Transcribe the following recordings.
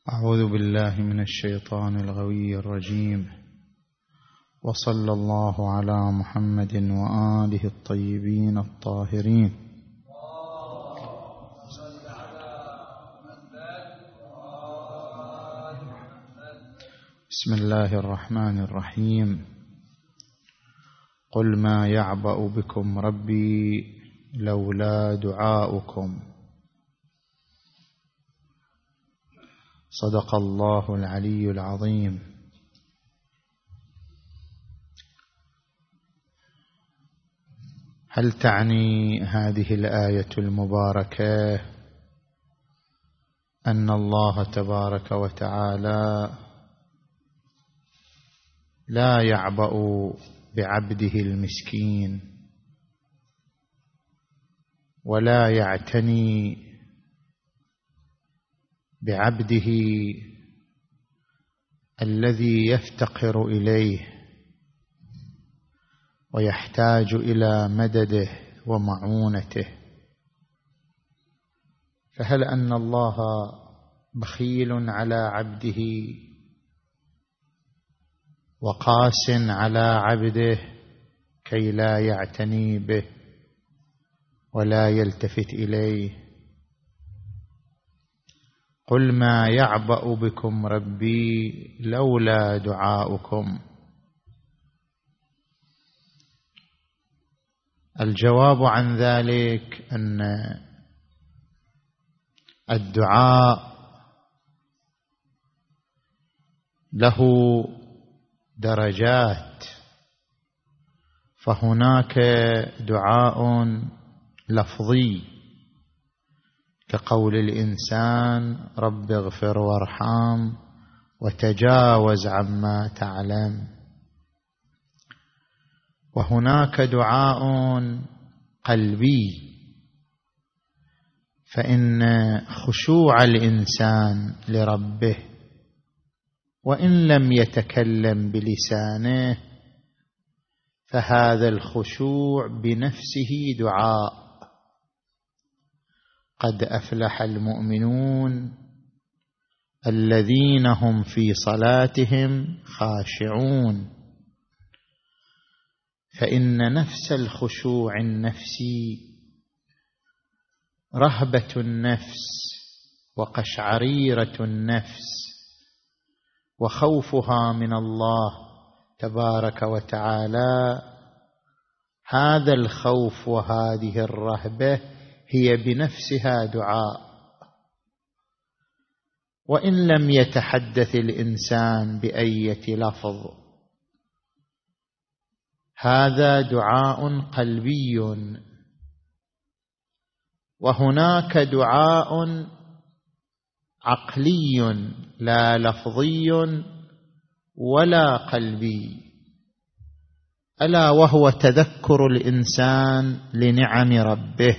أعوذ بالله من الشيطان الغوي الرجيم، وصلى الله على محمد وآله الطيبين الطاهرين. بسم الله الرحمن الرحيم. قل ما يعبأ بكم ربي لولا دعاؤكم. صدق الله العلي العظيم. هل تعني هذه الآية المباركة أن الله تبارك وتعالى لا يعبأ بعبده المسكين ولا يعتني بعبده الذي يفتقر إليه ويحتاج إلى مدده ومعونته؟ فهل أن الله بخيل على عبده وقاس على عبده كي لا يعتني به ولا يلتفت إليه؟ قل ما يعبأ بكم ربي لولا دعاؤكم. الجواب عن ذلك أن الدعاء له درجات، فهناك دعاء لفظي كقول الإنسان رب اغفر وارحم وتجاوز عما تعلم، وهناك دعاء قلبي، فإن خشوع الإنسان لربه وإن لم يتكلم بلسانه فهذا الخشوع بنفسه دعاء. قد أفلح المؤمنون الذين هم في صلاتهم خاشعون. فإن نفس الخشوع النفسي رهبة النفس وقشعريرة النفس وخوفها من الله تبارك وتعالى. هذا الخوف وهذه الرهبة هي بنفسها دعاء، وإن لم يتحدث الإنسان بأية لفظ هذا دعاء قلبي. وهناك دعاء عقلي لا لفظي ولا قلبي، ألا وهو تذكر الإنسان لنعم ربه،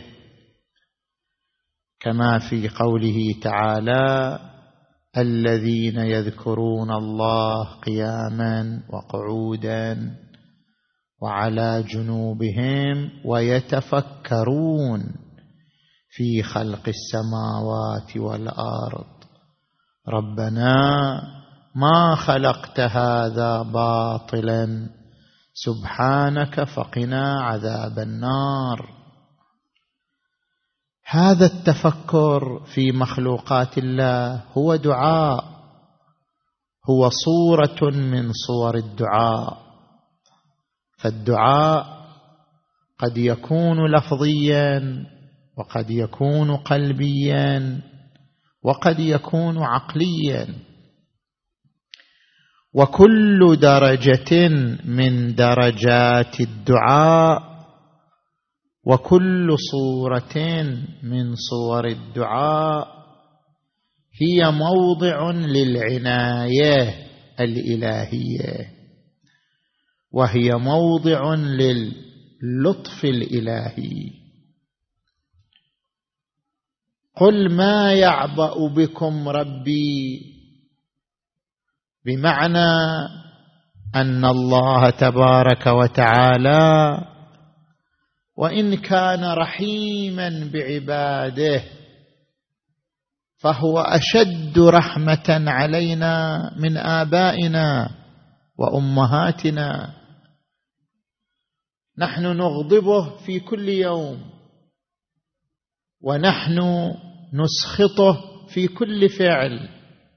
كما في قوله تعالى الذين يذكرون الله قياما وقعودا وعلى جنوبهم ويتفكرون في خلق السماوات والأرض ربنا ما خلقت هذا باطلا سبحانك فقنا عذاب النار. هذا التفكر في مخلوقات الله هو دعاء، هو صورة من صور الدعاء. فالدعاء قد يكون لفظيا وقد يكون قلبيا وقد يكون عقليا، وكل درجة من درجات الدعاء وكل صورة من صور الدعاء هي موضع للعناية الإلهية، وهي موضع للطف الإلهي. قل ما يعبأ بكم ربي، بمعنى أن الله تبارك وتعالى وإن كان رحيما بعباده فهو أشد رحمة علينا من آبائنا وأمهاتنا. نحن نغضبه في كل يوم، ونحن نسخطه في كل فعل،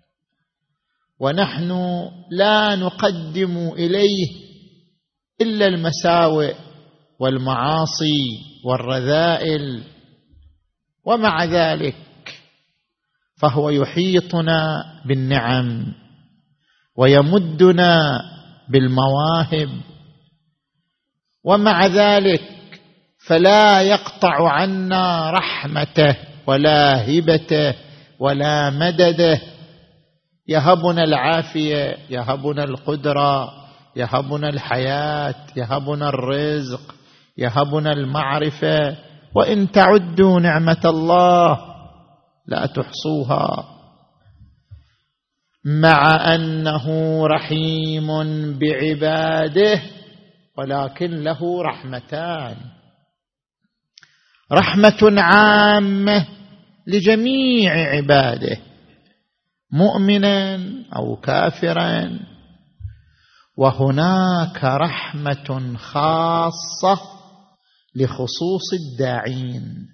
ونحن لا نقدم إليه إلا المساوئ والمعاصي والرذائل، ومع ذلك فهو يحيطنا بالنعم ويمدنا بالمواهب، ومع ذلك فلا يقطع عنا رحمته ولا هبته ولا مدده. يهبنا العافية، يهبنا القدرة، يهبنا الحياة، يهبنا الرزق، يهبنا المعرفة، وإن تعدوا نعمة الله لا تحصوها. مع أنه رحيم بعباده، ولكن له رحمتان: رحمة عامة لجميع عباده مؤمنا أو كافرا، وهناك رحمة خاصة لخصوص الداعين.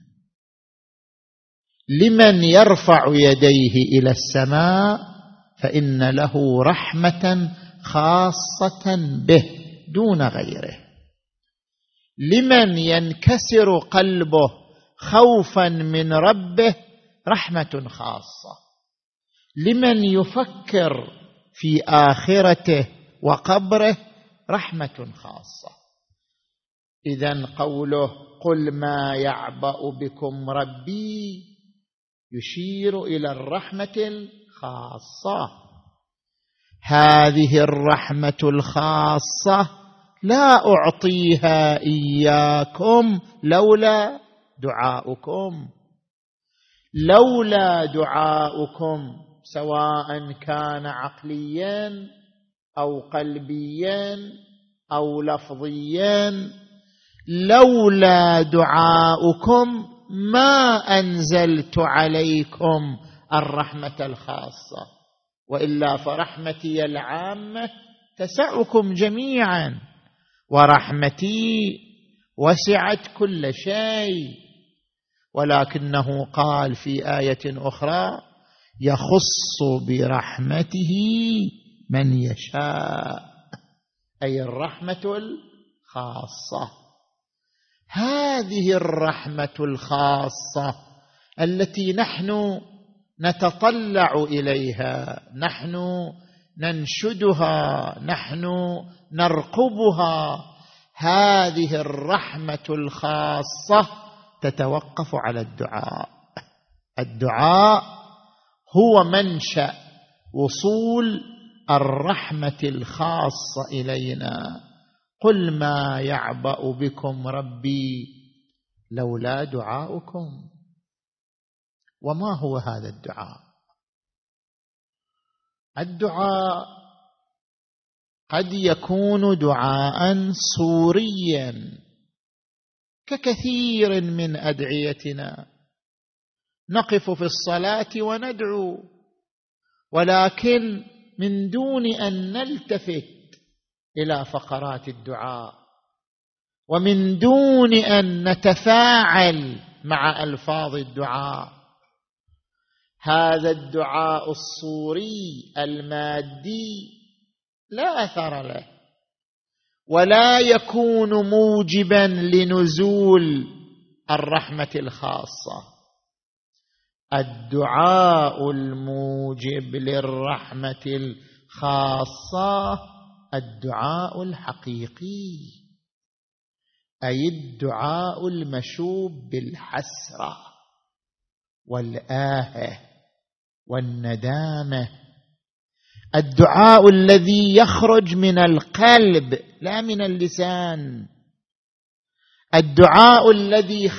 لمن يرفع يديه إلى السماء فإن له رحمة خاصة به دون غيره. لمن ينكسر قلبه خوفا من ربه رحمة خاصة. لمن يفكر في آخرته وقبره رحمة خاصة. إذن قوله قل ما يعبأ بكم ربي يشير إلى الرحمة الخاصة. هذه الرحمة الخاصة لا أعطيها إياكم لولا دعاؤكم. لولا دعاؤكم، سواء كان عقليا أو قلبيا أو لفظيا، لولا دعاؤكم ما أنزلت عليكم الرحمة الخاصة، وإلا فرحمتي العامة تسعكم جميعا، ورحمتي وسعت كل شيء. ولكنه قال في آية أخرى يخص برحمته من يشاء، أي الرحمة الخاصة. هذه الرحمة الخاصة التي نحن نتطلع إليها، نحن ننشدها، نحن نرقبها، هذه الرحمة الخاصة تتوقف على الدعاء. الدعاء هو منشأ وصول الرحمة الخاصة إلينا. قل ما يعبأ بكم ربي لولا دعاؤكم. وما هو هذا الدعاء؟ الدعاء قد يكون دعاء صوريا ككثير من أدعيتنا، نقف في الصلاة وندعو، ولكن من دون أن نلتفت إلى فقرات الدعاء، ومن دون أن نتفاعل مع ألفاظ الدعاء. هذا الدعاء الصوري المادي لا أثر له، ولا يكون موجبا لنزول الرحمة الخاصة. الدعاء الموجب للرحمة الخاصة الدعاء الحقيقي، أي الدعاء المشوب بالحسرة والآهة والندامة، الدعاء الذي يخرج من القلب لا من اللسان، الدعاء الذي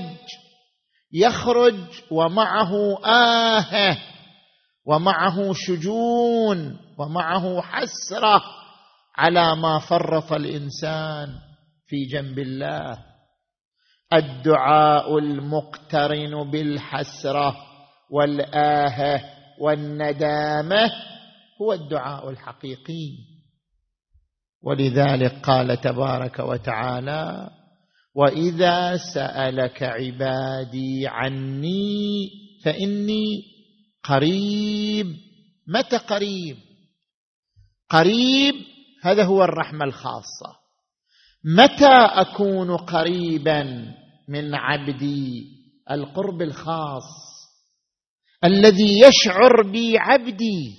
يخرج ومعه آهة ومعه شجون ومعه حسرة على ما فرط الإنسان في جنب الله. الدعاء المقترن بالحسرة والآهة والندامة هو الدعاء الحقيقي. ولذلك قال تبارك وتعالى: وإذا سألك عبادي عني فإني قريب. متى قريب؟ قريب هذا هو الرحمة الخاصة. متى أكون قريبا من عبدي؟ القرب الخاص الذي يشعر بي عبدي.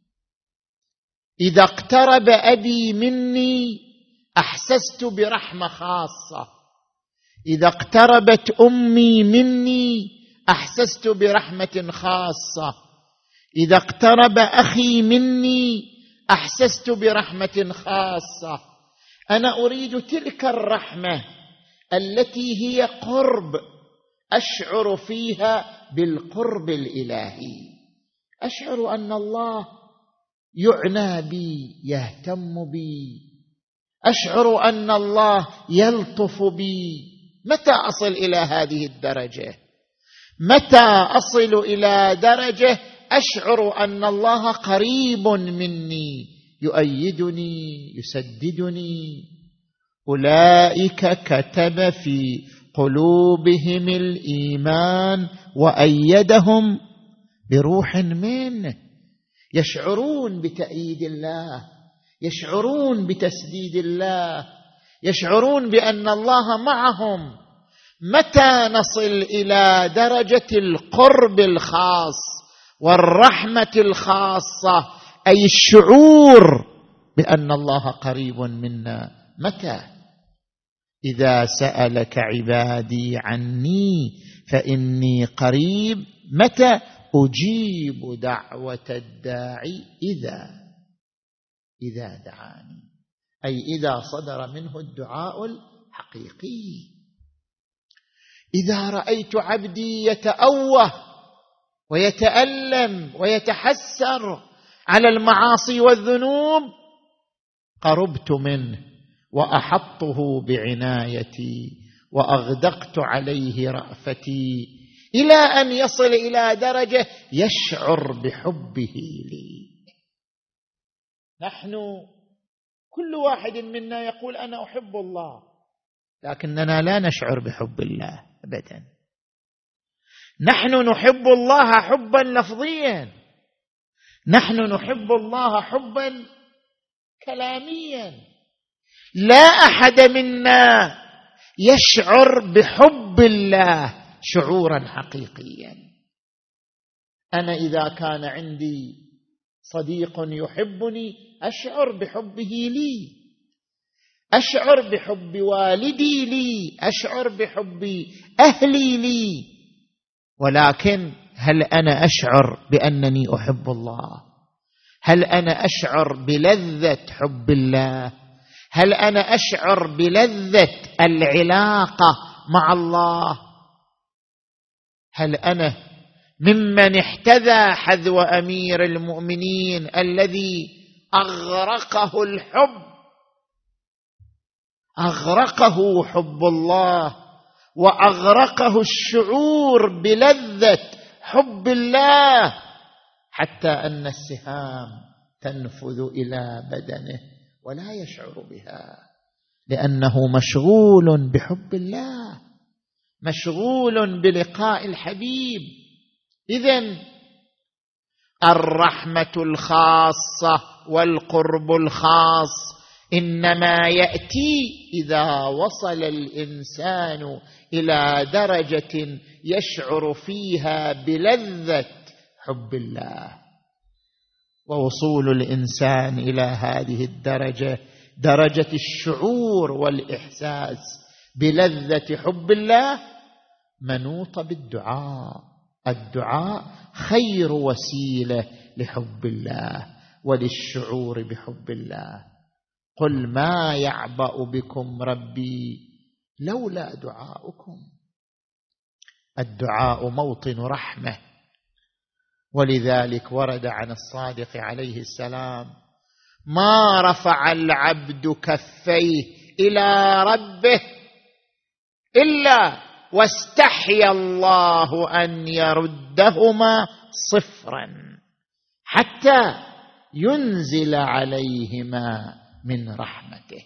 إذا اقترب أبي مني أحسست برحمة خاصة، إذا اقتربت أمي مني أحسست برحمة خاصة، إذا اقترب أخي مني أحسست برحمة خاصة. أنا أريد تلك الرحمة التي هي قرب، أشعر فيها بالقرب الإلهي، أشعر أن الله يعنى بي، يهتم بي، أشعر أن الله يلطف بي. متى أصل إلى هذه الدرجة؟ متى أصل إلى درجة أشعر أن الله قريب مني، يؤيدني، يسددني؟ أولئك كتب في قلوبهم الإيمان وأيدهم بروح منه. يشعرون بتأييد الله، يشعرون بتسديد الله، يشعرون بأن الله معهم. متى نصل إلى درجة القرب الخاص والرحمة الخاصة، أي الشعور بأن الله قريب منا؟ متى؟ إذا سألك عبادي عني فإني قريب. متى؟ أجيب دعوة الداعي إذا دعاني، أي إذا صدر منه الدعاء الحقيقي. إذا رأيت عبدي يتأوه ويتألم ويتحسر على المعاصي والذنوب، قربت منه وأحطه بعنايتي وأغدقت عليه رأفتي، إلى أن يصل إلى درجة يشعر بحبه لي. نحن كل واحد منا يقول أنا أحب الله، لكننا لا نشعر بحب الله أبدا. نحن نحب الله حبا لفظيا، نحن نحب الله حبا كلاميا. لا أحد منا يشعر بحب الله شعورا حقيقيا. أنا إذا كان عندي صديق يحبني أشعر بحبه لي، أشعر بحب والدي لي، أشعر بحب أهلي لي. ولكن هل أنا أشعر بأنني أحب الله؟ هل أنا أشعر بلذة حب الله؟ هل أنا أشعر بلذة العلاقة مع الله؟ هل أنا ممن احتذى حذو أمير المؤمنين الذي أغرقه الحب، أغرقه حب الله وأغرقه الشعور بلذة حب الله، حتى أن السهام تنفذ إلى بدنه ولا يشعر بها، لأنه مشغول بحب الله، مشغول بلقاء الحبيب. إذن الرحمة الخاصة والقرب الخاص إنما يأتي إذا وصل الإنسان إلى درجة يشعر فيها بلذة حب الله. ووصول الإنسان إلى هذه الدرجة، درجة الشعور والإحساس بلذة حب الله، منوط بالدعاء. الدعاء خير وسيلة لحب الله وللشعور بحب الله. قل ما يعبأ بكم ربي لولا دعاؤكم. الدعاء موطن رحمة، ولذلك ورد عن الصادق عليه السلام: ما رفع العبد كفيه إلى ربه إلا واستحيا الله أن يردهما صفرا حتى ينزل عليهما من رحمته.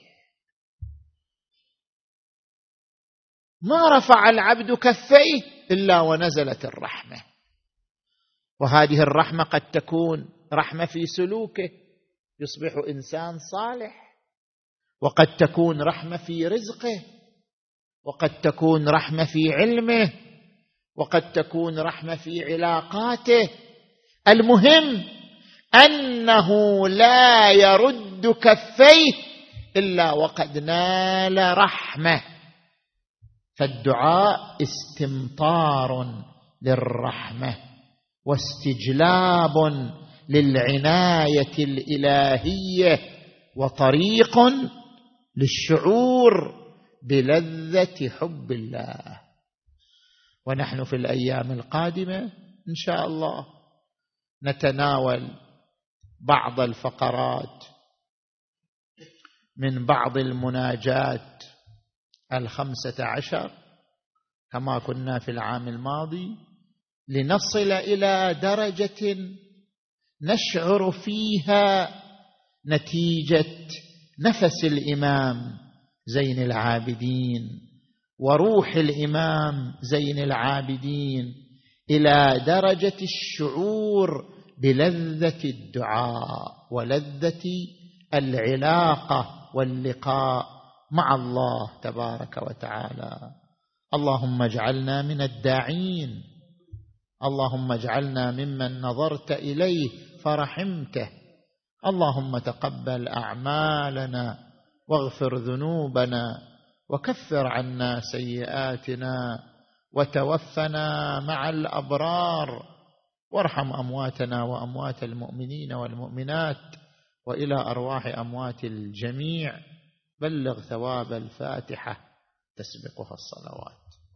ما رفع العبد كفيه إلا ونزلت الرحمة، وهذه الرحمة قد تكون رحمة في سلوكه يصبح إنسان صالح، وقد تكون رحمة في رزقه، وقد تكون رحمة في علمه، وقد تكون رحمة في علاقاته. المهم أنه لا يرد كفيه إلا وقد نال رحمة. فالدعاء استمطار للرحمة واستجلاب للعناية الإلهية وطريق للشعور بلذة حب الله. ونحن في الأيام القادمة إن شاء الله نتناول بعض الفقرات من بعض المناجات 15 كما كنا في العام الماضي، لنصل إلى درجة نشعر فيها نتيجة نفس الإمام زين العابدين وروح الإمام زين العابدين، إلى درجة الشعور بلذة الدعاء ولذة العلاقة واللقاء مع الله تبارك وتعالى. اللهم اجعلنا من الداعين، اللهم اجعلنا ممن نظرت إليه فرحمته، اللهم تقبل أعمالنا واغفر ذنوبنا وكفر عنا سيئاتنا وتوفنا مع الأبرار، وارحم أمواتنا وأموات المؤمنين والمؤمنات، وإلى أرواح أموات الجميع بلغ ثواب الفاتحة تسبقها الصلوات.